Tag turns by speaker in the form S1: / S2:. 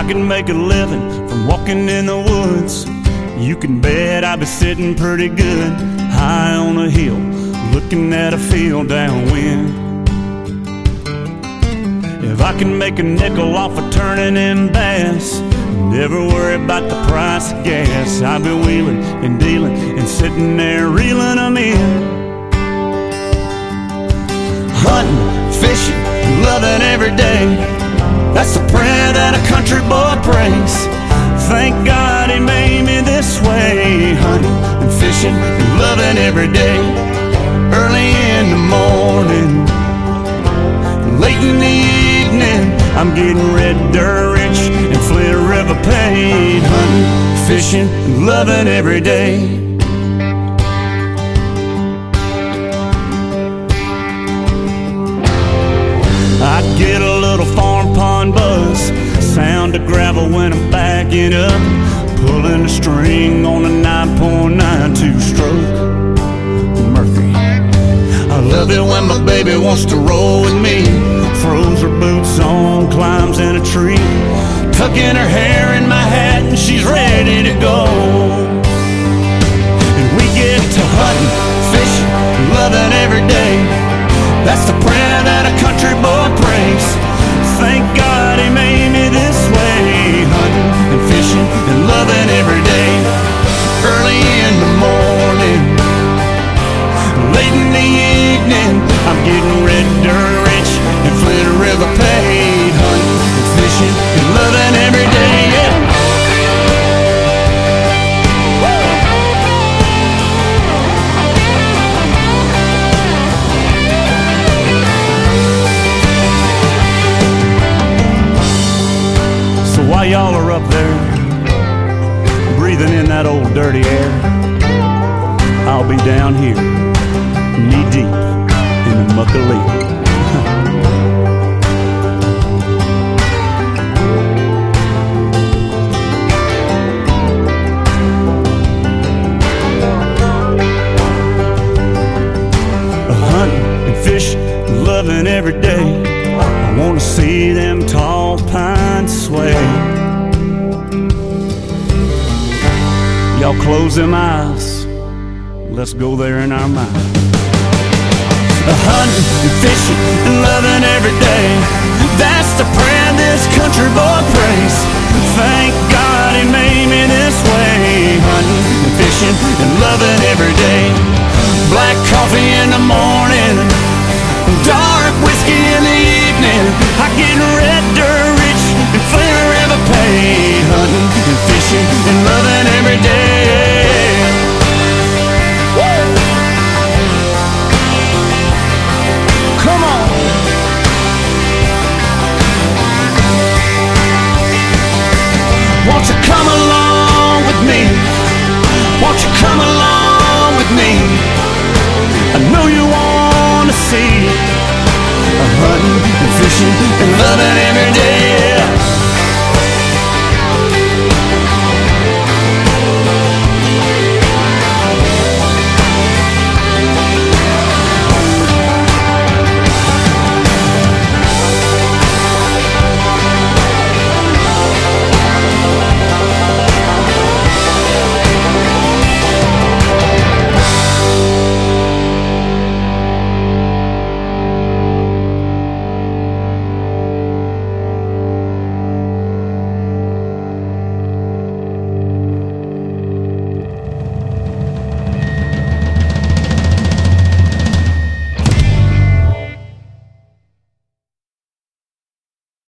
S1: I can make a living from walking in the woods, you can bet I'd be sitting pretty good high on a hill, looking at a field downwind. If I can make a nickel off of turning in bass, never worry about the price of gas, I'll be wheeling and dealing and sitting there reeling them in. Hunting, fishing, loving every day, that's the prayer that a country boy prays. Thank God he made me this way. Hunting and fishing and loving every day. Early in the morning, late in the evening, I'm getting red dirt rich and Flint River paid. Hunting, fishing, and loving every day. I get a little farm pond buzz, sound of gravel when I'm backing up, pulling a string on a 9.9 two-stroke Murphy. I love it when my baby wants to roll with me, throws her boots on, climbs in a tree, tucking her hair in my hat and she's ready to go. And we get to hunting, fishing, loving every day, that's the prayer that a country boy prays. Thank God he made me this way. Hunting and fishing and loving every day. Early in the morning, late in the evening, I'm getting red dirt rich and Flint River paid. Hunting and fishing and loving every day, yeah. While y'all are up there, breathing in that old dirty air, I'll be down here, knee deep in the muck of leaf. Hunting and fishing, loving every day, I wanna see them tall pines sway. Y'all close them eyes, let's go there in our mind. Hunting and fishing and loving every day, that's the prayer this country boy prays. Thank God he made me this way.